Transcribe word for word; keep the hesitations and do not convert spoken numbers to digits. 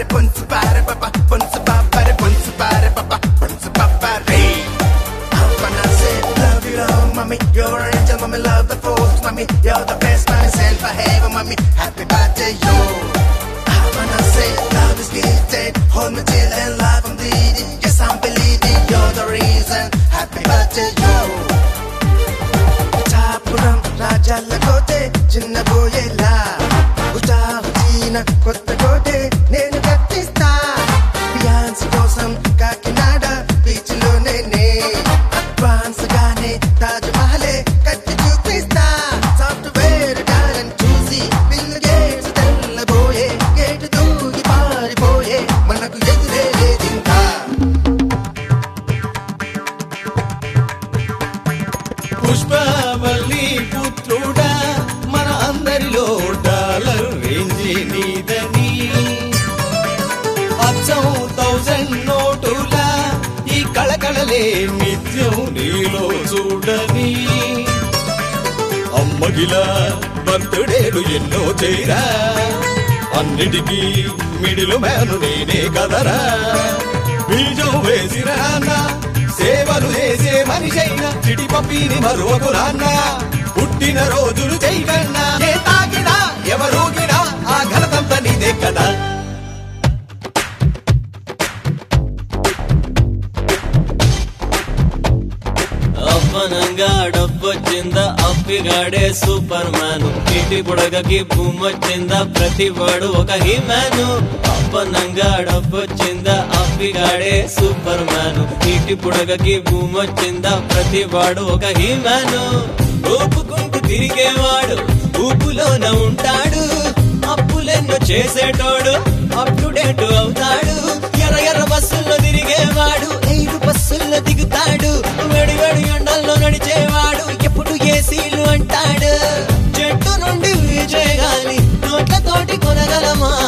pare ponce pare papa ponce pare ponce pare papa ponce pare. When I say love you, love mommy, you're an angel, mommy, love the force, mommy, you're the best myself I have, mommy, happy birthday you. When I say love is gifted, hold me till and life I'm bleeding, yes I'm bleeding, you're the reason, happy birthday you. Chapuram rajala kote chinna boyela, uta hujina kotta kote nenu kattista, Beyonce kosam Kakinada beach lo nene, advance gaane Taj Mahal katti chupista, software talent choosy, Bill Gates tella boye, gate doogi paaripoye, manaku edure ledinka. Pushpavalli పుత్రుడా మన అందరిలో dollar range నీదని, అచ్చం thousand నోటులా ఈ కళకళలే నిత్యం నీలో చూడని, అమ్మగిలా బర్త్డేలు ఎన్నో చేరా, అన్నిటికీ మిడిలు మేను నేనే కదరా, బీజం వేసిరా అన్న సేవలు చేసే మనిషైనా చిటి పప్పిని మరొక నాన్న, పుట్టిన రోజులు చేయకన్నా ఏ తాకినా ఎవరూగినా ఆ ఘనతంత నీదే కదా. అప్పనంగా డబ్బొచ్చిందా అప్పిగాడే సూపర్ మ్యాన్, ఇంటి పొడగకి భూమొచ్చిందా ప్రతి వాడు ఒక హీమ్యాను. అప్పనంగా డబ్బొచ్చిందా అప్పిగాడే సూపర్ మ్యాన్, ఇంటి పొడగకి భూమొచ్చిందా ప్రతి వాడు ఒక హీమ్యాను. ఊపుకుంటూ తిరిగేవాడు ఊపులోన ఉంటాడు, అప్పులెన్నో చేసేటోడు అప్ టు డేట్ అవుతాడు. ఎర్ర ఎర్ర బస్సుల్లో తిరిగేవాడు ఐదు బస్సుల్లో దిగుతాడు, వేడి వేడి ఎండల్లో నడిచేవాడు ఎప్పుడు ఏసీలు అంటాడు. చెట్టు నుండి విజయగాలి నోట్లతోటి కొనగలమా